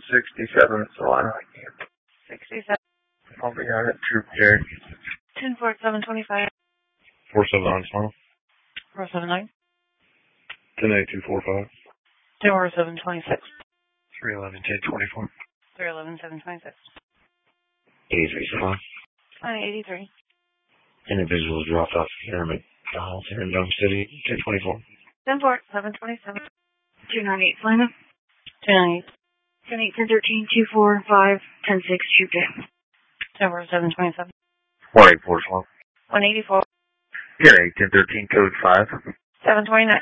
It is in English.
67, Solana. 67. I'll be on it, Troop Jerry. 10-4, 725. 479 Solana. 479. 10-8-245. 10-4, 726. 311 1024. 311, 726. 83 Solana. 83. Individuals dropped off here in Dome City, 1024. 10-4, 727. 298 Solana. 298. 10-8, 10-13, 245, 10-6, Troop J. 10-4, 727. 184, Solana. 184. 10-8, 10-13, code 5. 729.